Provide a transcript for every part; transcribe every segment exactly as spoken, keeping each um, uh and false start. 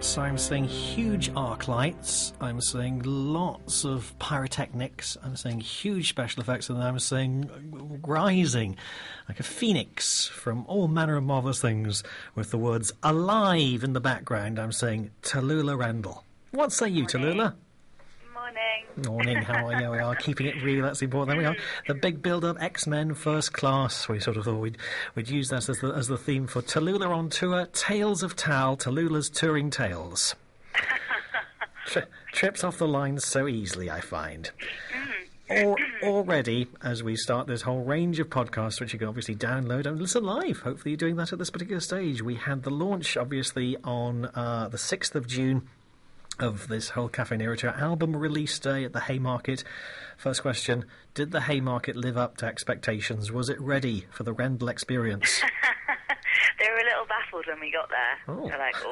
lights. I'm seeing huge arc lights. I'm seeing lots of pyrotechnics. I'm seeing huge special effects, and I'm seeing rising like a phoenix from all manner of marvellous things with the words alive in the background. I'm saying Tallulah Randall. What say you, Tallulah? Morning. Morning, how are you? We are keeping it real, that's important. There we are. The big build-up, X-Men First Class. We sort of thought we'd, we'd use that as the, as the theme for Tallulah on tour. Tales of Tal, Tallulah's Touring Tales. Tri- trips off the line so easily, I find. Or, already, as we start this whole range of podcasts, which you can obviously download and listen live. Hopefully you're doing that at this particular stage. We had the launch, obviously, on uh, the sixth of June of this whole Cafe Nero tour album release day at the Haymarket. First question, did the Haymarket live up to expectations? Was it ready for the Rendell experience? They were a little baffled when we got there. Oh. They're like,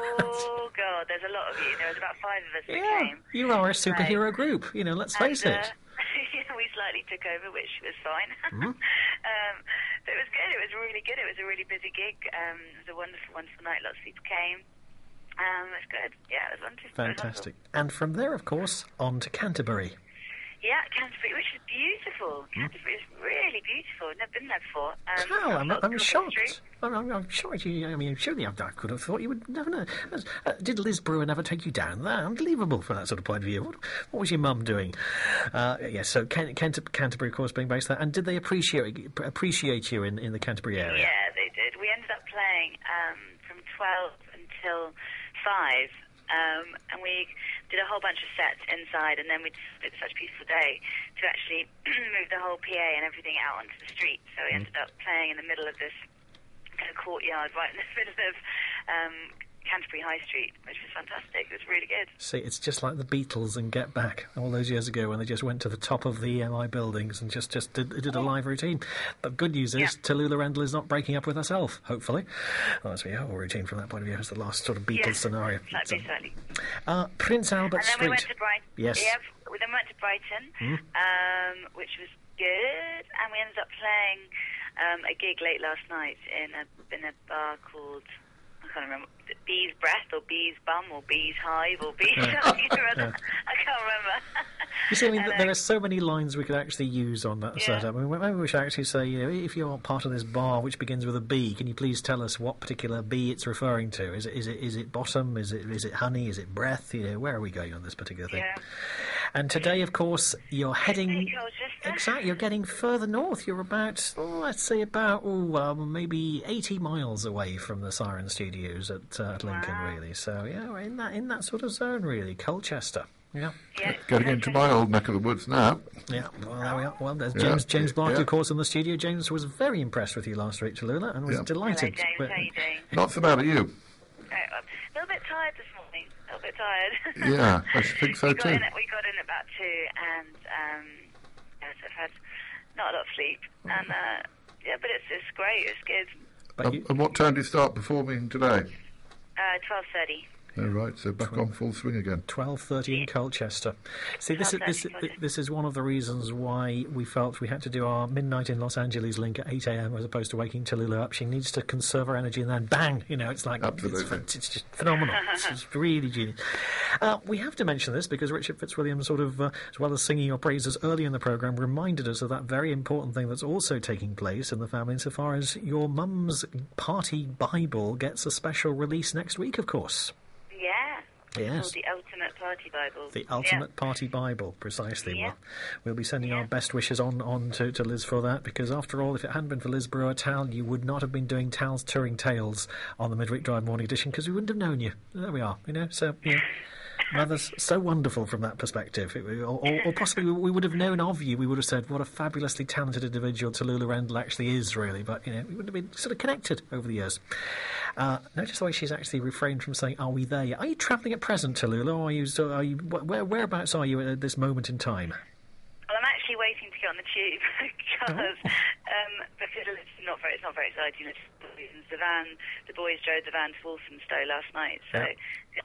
oh, God, there's a lot of you. There was about five of us that Yeah, came. you are a superhero Right. group, you know, let's And, face uh, it. yeah, we slightly took over, which was fine. Mm-hmm. um, but it was good. It was really good. It was a really busy gig. Um, it was a wonderful, wonderful night. Lots of people came. Um, it was good. Yeah, it was wonderful. Fantastic. And from there, of course, on to Canterbury. Yeah, Canterbury, which is beautiful. Canterbury is really beautiful. I've never been there before. Um, Wow, I'm, lots I'm of shocked. history. I'm, I'm, I'm shocked. You, I mean, surely I, I could have thought you would never know. Uh, did Liz Brewer never take you down there? Unbelievable from that sort of point of view. What, what was your mum doing? Uh, yes, yeah, so Can, Canter, Canterbury, of course, being based there. And did they appreciate appreciate you in, in the Canterbury area? Yeah, they did. We ended up playing um, from twelve until five. Um, and we did a whole bunch of sets inside, and then we did such a beautiful day to actually move the whole P A and everything out onto the street. So we ended up playing in the middle of this kind of courtyard right in the middle of um, Canterbury High Street, which was fantastic. It was really good. See, it's just like the Beatles and Get Back all those years ago when they just went to the top of the E M I buildings and just, just did, did a live routine. But good news is Yeah. Tallulah Randall is not breaking up with herself, hopefully. Well, that's a whole routine from that point of view. It's the last sort of Beatles Yeah, scenario. Slightly, So, slightly. uh, Prince Albert And then Street. we went to Brighton. Yes. Yeah, we then went to Brighton, Mm. um, which was good. And we ended up playing um, a gig late last night in a in a bar called, I can't remember, Bee's Breath or Bee's Bum or Bee's Hive or Bee's Yeah. something or other. Yeah. I can't remember. You see, I mean, And, th- uh, there are so many lines we could actually use on that Yeah. setup. I mean, maybe we should actually say, you know, if you're part of this bar which begins with a B, can you please tell us what particular B it's referring to? Is it is it is it bottom? Is it is it honey? Is it breath? You know, where are we going on this particular thing? Yeah. And today, of course, you're heading. Colchester. Exactly, you're getting further north. You're about, oh, let's say, about oh, um, maybe eighty miles away from the Siren Studios at, uh, at Lincoln, Wow. really. So yeah, we're in that in that sort of zone, really. Colchester. Yeah. Yeah. Getting into my old neck of the woods now. Yeah, well, there we are. Well, there's Yeah, James James yeah, Barkley, yeah. of course, in the studio. James was very impressed with you last week, Tallulah, and was Yeah. delighted. Hello, James. But- How you doing? Not so bad at you. Uh, a little bit tired this morning. A little bit tired. Yeah, I should think so we got too. in at, we got in at about two, and um, yeah, so I've had not a lot of sleep, and uh, yeah, but it's it's great. It's good. but And, you- and what time do you start performing today? Uh, Twelve thirty. Oh, right, so back on full swing again. twelve thirty in Colchester. See, this is this, twelve thirty, this is one of the reasons why we felt we had to do our midnight in Los Angeles link at eight a.m. as opposed to waking Tallulah up. She needs to conserve her energy, and then bang, you know, it's like it's, Absolutely. ph- it's just phenomenal. It's just really genius. Uh, we have to mention this because Richard Fitzwilliam, sort of, uh, as well as singing your praises early in the programme, reminded us of that very important thing that's also taking place in the family, insofar as your mum's party Bible gets a special release next week, of course. Yeah. Yes. Called the Ultimate Party Bible. The Ultimate Party Bible, precisely. Yeah. Well, we'll be sending Yeah. our best wishes on, on to, to Liz for that, because after all, if it hadn't been for Liz Brewer, Tal, you would not have been doing Tal's Touring Tales on the Midweek Drive Morning Edition, because we wouldn't have known you. There we are, you know, so, you know. Mother's so wonderful from that perspective. It, or, or, or possibly we would have known of you. We would have said, what a fabulously talented individual Tallulah Randall actually is, really. But, you know, we would have been sort of connected over the years. Uh, notice the way she's actually refrained from saying, are we there yet? Are you travelling at present, Tallulah, or are you, so are you where, whereabouts are you at this moment in time? Well, I'm actually waiting to get on the tube because um, because it's not very it's not very exciting. It's, the van, the boys drove the van to Walthamstow last night, so. Yeah.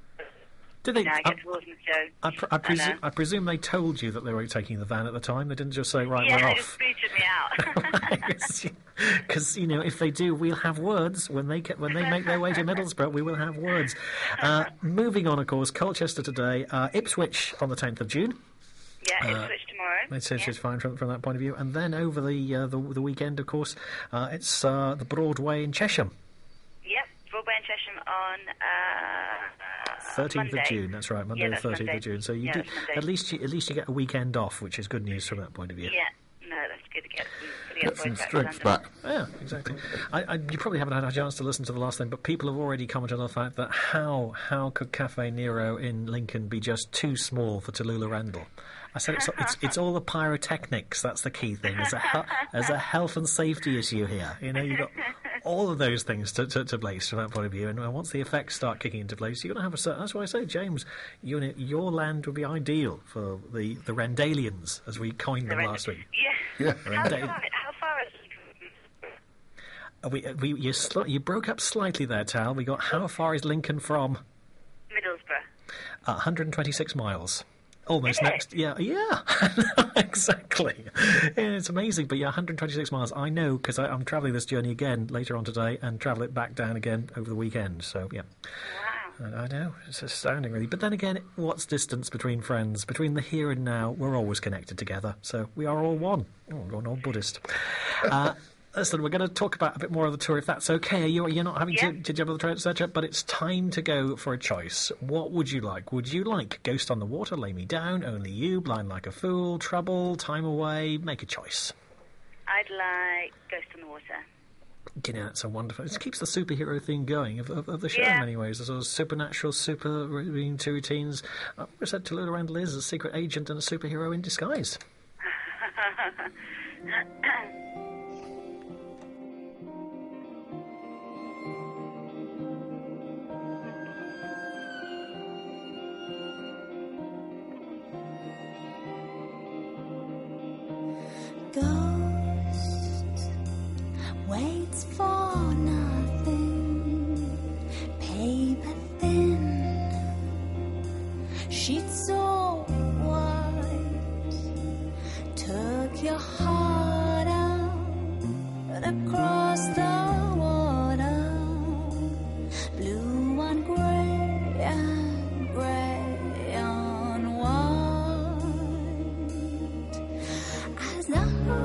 Did they? Now I I, get to Walthamstow. I, pr- I, presu- And, uh, I presume they told you that they were taking the van at the time. They didn't just say, right, yeah, we're they off. just booted me out. Yes, Because, you know, if they do, we'll have words. When they get, when they make their way to Middlesbrough, we will have words. Uh, moving on, of course, Colchester today, uh, Ipswich on the tenth of June. Yeah, Ipswich uh, tomorrow. It's, yeah. it's fine from, from that point of view. And then over the uh, the, the weekend, of course, uh, it's uh, the Broadway in Chesham. Yep, Broadway in Chesham on uh, thirteenth Monday. of June. That's right, Monday yeah, the that's thirteenth Monday. of June. So you yeah, do, at least you, at least you get a weekend off, which is good news from that point of view. Yeah, no, that's good to get some, Get some strength back. Yeah, exactly. I, I, you probably haven't had a chance to listen to the last thing, but people have already commented on the fact that how how could Cafe Nero in Lincoln be just too small for Tallulah Randall? I said it's, it's it's all the pyrotechnics. That's the key thing. There's a he- there's a health and safety issue here. You know, you've got all of those things to, to, to place from that point of view. And once the effects start kicking into place, you're going to have a certain... That's why I say, James, you know, your land would be ideal for the, the Rendalians, as we coined them the last week. Yeah. Yeah. How far, how far is Uh, We, we, you, sli- you broke up slightly there, Tal. We got how far is Lincoln from? Middlesbrough? Uh, one hundred twenty-six miles. Almost Is it? next, yeah, yeah, exactly. Yeah, it's amazing, but yeah, one hundred twenty-six miles. I know because I'm travelling this journey again later on today and travel it back down again over the weekend. So yeah, Wow. I, I know it's astounding, really. But then again, what's distance between friends? Between the here and now, we're always connected together. So we are all one. Oh, we're an old Buddhist. Uh, Listen, we're going to talk about a bit more of the tour, if that's okay. You're, you're not having Yeah. to, to jump on the train, et cetera, but it's time to go for a choice. What would you like? Would you like Ghost on the Water, Lay Me Down, Only You, Blind Like a Fool, Trouble, Time Away? Make a choice. I'd like Ghost on the Water. You know, it's a wonderful... It keeps the superhero theme going of, of, of the show Yeah. in many ways. The sort of supernatural, super routine, two routines. I always said Tallulah Randall is a secret agent and a superhero in disguise. Ghost waits for nothing, paper thin, sheets so white, took your heart out across the water, blue and grey and grey and white, as the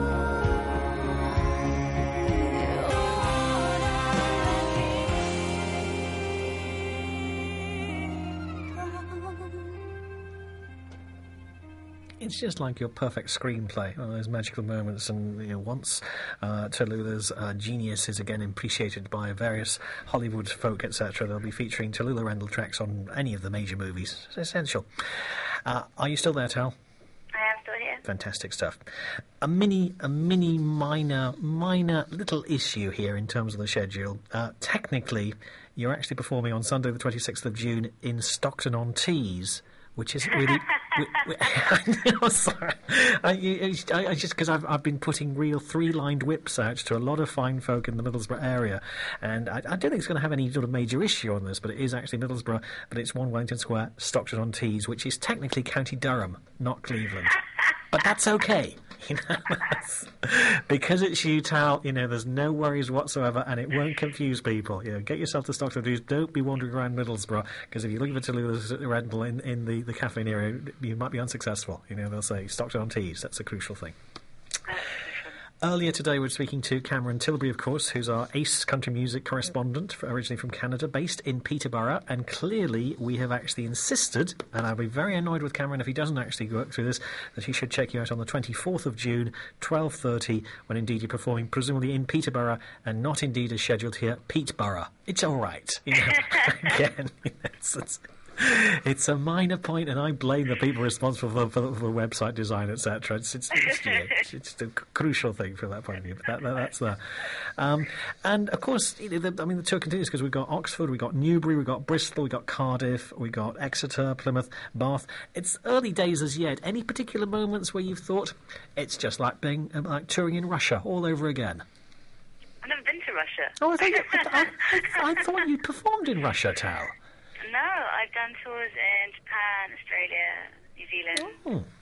It's just like your perfect screenplay, one of those magical moments. And you know, once uh, Tallulah's uh, genius is again appreciated by various Hollywood folk, et cetera, they'll be featuring Tallulah Randall tracks on any of the major movies. It's essential. Uh, are you still there, Tal? I am still here. Fantastic stuff. A mini, a mini, minor, minor little issue here in terms of the schedule. Uh, technically, you're actually performing on Sunday, the twenty-sixth of June, in Stockton-on-Tees, which isn't really. we, we, I'm sorry. I, I, I just because I've I've been putting real three-lined whips out to a lot of fine folk in the Middlesbrough area, and I, I don't think it's going to have any sort of major issue on this. But it is actually Middlesbrough, but it's one Wellington Square, Stockton-on-Tees, which is technically County Durham, not Cleveland. But that's okay. You know, that's, because it's you, Tal, you know, there's no worries whatsoever, and it won't confuse people. You know, get yourself to Stockton. Don't be wandering around Middlesbrough, because if you're looking for Tallulah Randall in, in the, the cafe area, you might be unsuccessful. You know, they'll say Stockton-on-Tees. That's a crucial thing. Earlier today, we were speaking to Cameron Tilbury, of course, who's our ace country music correspondent, originally from Canada, based in Peterborough. And clearly, we have actually insisted, and I'll be very annoyed with Cameron if he doesn't actually work through this, that he should check you out on the twenty-fourth of June, twelve thirty, when indeed you're performing, presumably in Peterborough, and not indeed as scheduled here, Peterborough. It's all right. You know, again, it's, it's, it's a minor point, and I blame the people responsible for, for, for the website design, et cetera. It's it's, it's, you know, it's it's a crucial thing from that point of view. But that, that, that's there. Um, and of course, you know, the, I mean, the tour continues because we've got Oxford, we've got Newbury, we've got Bristol, we've got Cardiff, we've got Exeter, Plymouth, Bath. It's early days as yet. Any particular moments where you've thought it's just like being like touring in Russia all over again? I've never been to Russia. Oh, I think I, I, I thought you performed in Russia, Tal. No, I've done tours in Japan, Australia, New Zealand. Oh,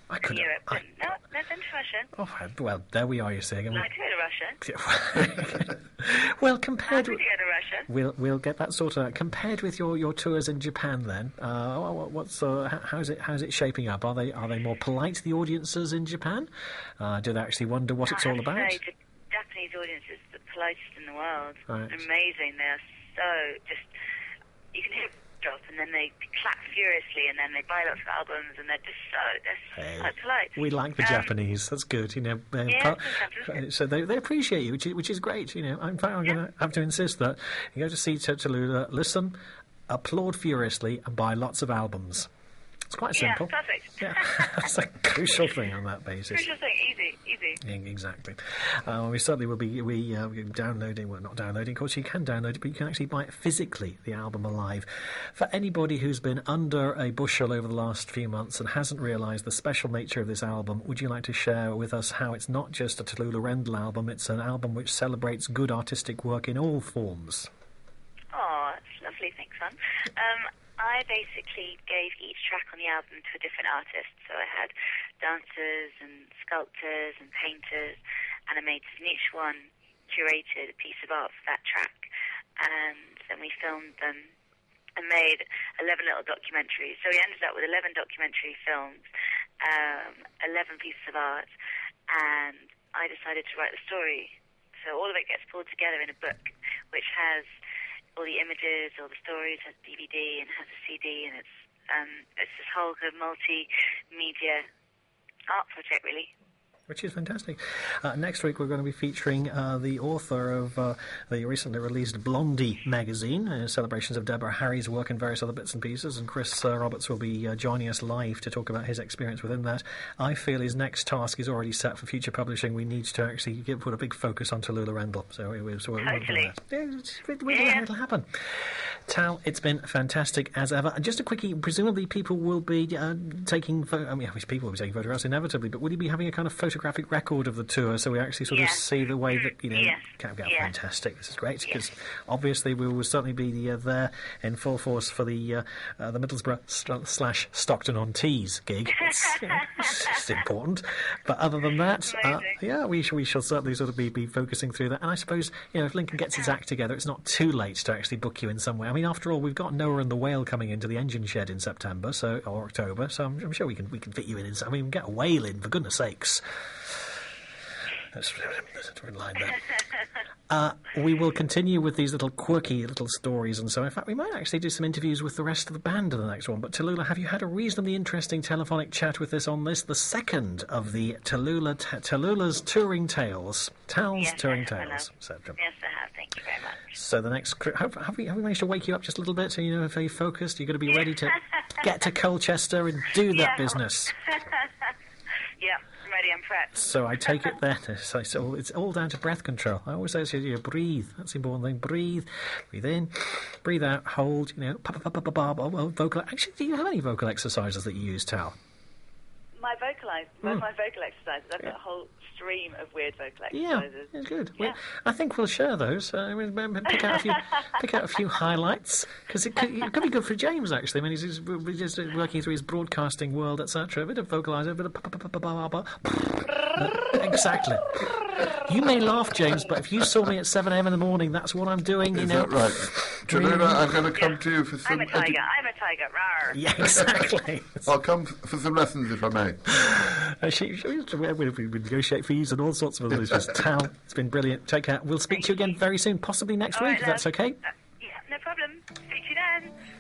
I in could. Europe. I, And, no, no, been to Russia. oh, well, there we are. You're saying. I'd like to go to Russia. Well, compared Happy with. to go to Russia. We'll we'll get that sorted out. Compared with your, your tours in Japan, then, uh, what, what's uh, h- how's it how's it shaping up? Are they are they more polite, the audiences in Japan? Uh, do they actually wonder what it's I all have to about? say, the Japanese audience is the politest in the world. Right. Amazing. They're so just. You can hear it drop, and then they clap furiously, and then they buy lots of albums, and they're just so they're Hey, so polite. we like the Um, Japanese. That's good. You know, uh, Yeah, pa- sometimes. so they they appreciate you, which is, which is great. You know, in fact, I'm Yeah. going to have to insist that you go to see Tallulah, listen, applaud furiously, and buy lots of albums. It's quite Yeah, simple. perfect. Yeah, that's a crucial thing on that basis. Crucial thing, easy, easy. Yeah, exactly. Uh, we certainly will be we uh, we're downloading. Well, not downloading. Of course, you can download it, but you can actually buy it physically. The album alive. For anybody who's been under a bushel over the last few months and hasn't realised the special nature of this album, would you like to share with us how it's not just a Tallulah Rendell album? It's an album which celebrates good artistic work in all forms. Oh, that's lovely. Thanks, son. Um, I basically gave each track on the album to a different artist. So I had dancers and sculptors and painters, animators, and each one curated a piece of art for that track. And then we filmed them and made eleven little documentaries. So we ended up with eleven documentary films, um, eleven pieces of art, and I decided to write the story. So all of it gets pulled together in a book, which has all the images, all the stories, has D V D and has a C D, and it's um, it's this whole kind of multimedia art project, really. Which is fantastic. Uh, next week we're going to be featuring uh, the author of uh, the recently released Blondie magazine, uh, celebrations of Deborah Harry's work and various other bits and pieces, and Chris uh, Roberts will be uh, joining us live to talk about his experience within that. I feel his next task is already set for future publishing. We need to actually give, put a big focus on Tallulah Rendell. So, it was, so we're Totally. yeah, it's- it- it'll, Yeah. it'll happen. Tal, it's been fantastic as ever. And just a quickie, presumably people will be uh, taking, pho- I mean, obviously people will be taking photographs inevitably, but will you be having a kind of photographic record of the tour so we actually sort of Yeah. see the way that, you know, Yes. can get Yeah. fantastic. This is great because obviously we will certainly be uh, there in full force for the uh, uh, the Middlesbrough st- slash Stockton-on-Tees gig. It's, you know, it's, it's important. But other than that, uh, Amazing. yeah, we, sh- we shall certainly sort of be, be focusing through that. And I suppose, you know, if Lincoln gets his act together, it's not too late to actually book you in somewhere. I mean, after all, we've got Noah and the Whale coming into the engine shed in September, so or October, so I'm, I'm sure we can we can fit you in. in I mean, we can get a whale in, for goodness sakes. That's a line there. Uh, we will continue with these little quirky little stories, and so in fact we might actually do some interviews with the rest of the band in the next one. But Tallulah, have you had a reasonably interesting telephonic chat with us on this, the second of the Tallulah ta- Tallulah's Touring Tales, Tal's Yes, Touring I have. Tales, et cetera. Yes, I have. Thank you very much. So the next, cr- have, have we have we managed to wake you up just a little bit so you know very focused? You're going to be ready to get to Colchester and do that Yeah. business. Yeah, I'm ready. I'm prepped. So I take it then. So it's all, it's all down to breath control. I always say to you, breathe. That's the important thing. Breathe. Breathe in. Breathe out. Hold. You know. Pa, pa, pa, pa, pa, pa, well, vocal. Actually, do you have any vocal exercises that you use, Tal? My vocalize, Mm. my vocal exercises. I've got a whole stream of weird vocal Yeah, exercises. it's good. Yeah. Well, I think we'll share those. Uh, I mean, m- pick out a few, pick out a few highlights because it, could- it could be good for James. Actually, I mean, he's, he's he's just working through his broadcasting world, et cetera. A bit of vocalizer, a bit of pa- pa- pa- pa- pa- pa- pa- exactly. You may laugh, James, but if you saw me at seven a.m. in the morning, that's what I'm doing. You Is know. that right? Tallulah, I'm going to come to you for some... I'm a tiger. I'm a tiger. Rawr. Yeah, exactly. I'll come f- for some lessons if I may. Uh, she, she, we, we, we negotiate fees and all sorts of other issues. Tal, it's been brilliant. Take care. We'll speak to you again very soon, possibly next All week, right, if that's love. okay. Uh, yeah, no problem. Speak to you then.